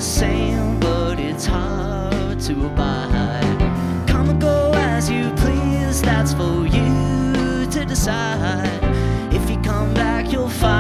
same, but it's hard to abide. Come and go as you please, that's for you to decide.